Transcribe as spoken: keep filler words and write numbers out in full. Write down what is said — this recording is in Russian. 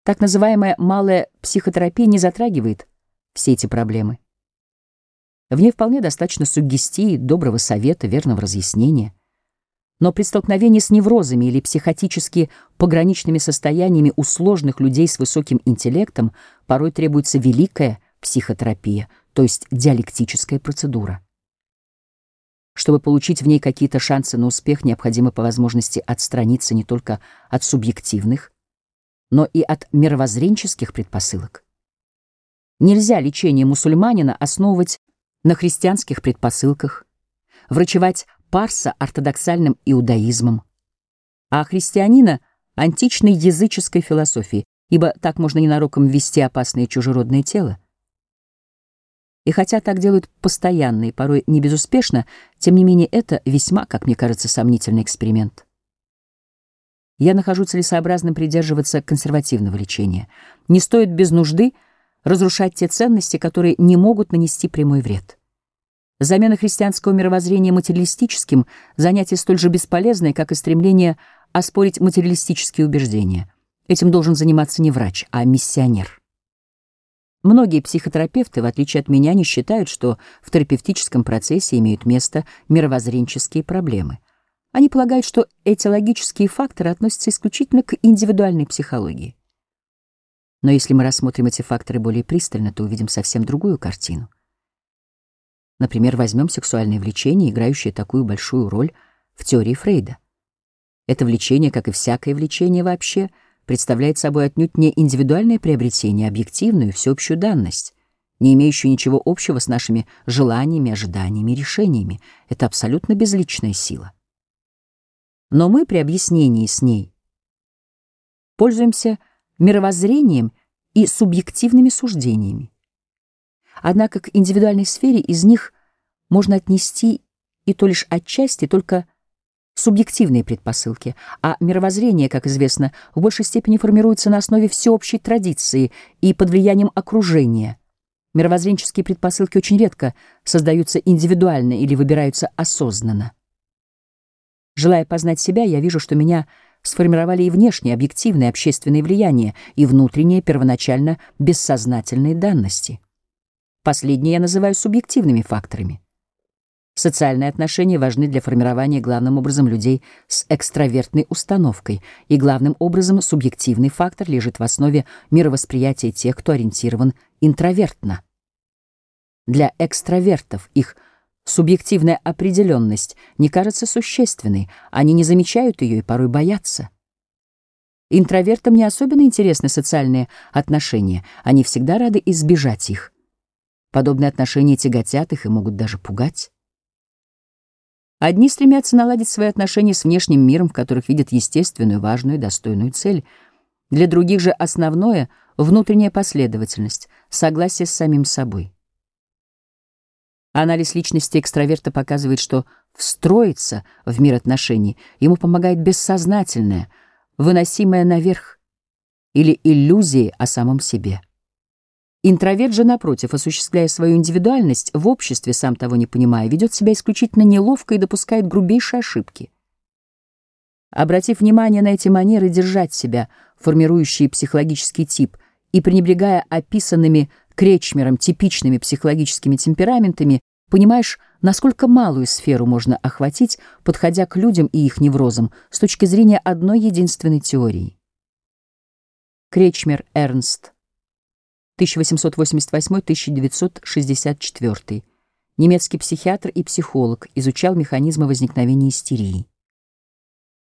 Так называемая малая психотерапия не затрагивает все эти проблемы. В ней вполне достаточно суггестии, доброго совета, верного разъяснения. Но при столкновении с неврозами или психотически пограничными состояниями у сложных людей с высоким интеллектом порой требуется великая психотерапия, то есть диалектическая процедура. Чтобы получить в ней какие-то шансы на успех, необходимо по возможности отстраниться не только от субъективных, но и от мировоззренческих предпосылок. Нельзя лечение мусульманина основывать на христианских предпосылках, врачевать парса ортодоксальным иудаизмом, а христианина — античной языческой философией, ибо так можно ненароком ввести опасное чужеродное тело. И хотя так делают постоянно и порой не безуспешно, тем не менее это весьма, как мне кажется, сомнительный эксперимент. Я нахожу целесообразным придерживаться консервативного лечения. Не стоит без нужды разрушать те ценности, которые не могут нанести прямой вред. Замена христианского мировоззрения материалистическим — занятие столь же бесполезное, как и стремление оспорить материалистические убеждения. Этим должен заниматься не врач, а миссионер. Многие психотерапевты, в отличие от меня, не считают, что в терапевтическом процессе имеют место мировоззренческие проблемы. Они полагают, что этиологические факторы относятся исключительно к индивидуальной психологии. Но если мы рассмотрим эти факторы более пристально, то увидим совсем другую картину. Например, возьмем сексуальное влечение, играющее такую большую роль в теории Фрейда. Это влечение, как и всякое влечение вообще, представляет собой отнюдь не индивидуальное приобретение, а объективную, всеобщую данность, не имеющую ничего общего с нашими желаниями, ожиданиями и решениями. Это абсолютно безличная сила. Но мы при объяснении с ней пользуемся мировоззрением и субъективными суждениями. Однако к индивидуальной сфере из них можно отнести и то лишь отчасти только субъективные предпосылки, а мировоззрение, как известно, в большей степени формируется на основе всеобщей традиции и под влиянием окружения. Мировоззренческие предпосылки очень редко создаются индивидуально или выбираются осознанно. Желая познать себя, я вижу, что меня сформировали и внешние, объективные общественные влияния, и внутренние, первоначально бессознательные данности. Последние я называю субъективными факторами. Социальные отношения важны для формирования главным образом людей с экстравертной установкой, и главным образом субъективный фактор лежит в основе мировосприятия тех, кто ориентирован интровертно. Для экстравертов их субъективная определенность не кажется существенной, они не замечают ее и порой боятся. Интровертам не особенно интересны социальные отношения, они всегда рады избежать их. Подобные отношения тяготят их и могут даже пугать. Одни стремятся наладить свои отношения с внешним миром, в которых видят естественную, важную, достойную цель. Для других же основное — внутренняя последовательность, согласие с самим собой. Анализ личности экстраверта показывает, что встроиться в мир отношений ему помогает бессознательное, выносимое наверх, или иллюзии о самом себе. Интроверт же, напротив, осуществляя свою индивидуальность в обществе, сам того не понимая, ведет себя исключительно неловко и допускает грубейшие ошибки. Обратив внимание на эти манеры держать себя, формирующие психологический тип, и пренебрегая описанными Кречмером типичными психологическими темпераментами, понимаешь, насколько малую сферу можно охватить, подходя к людям и их неврозам с точки зрения одной единственной теории. Кречмер Эрнст, тысяча восемьсот восемьдесят восьмой — тысяча девятьсот шестьдесят четвёртый, немецкий психиатр и психолог, изучал механизмы возникновения истерии.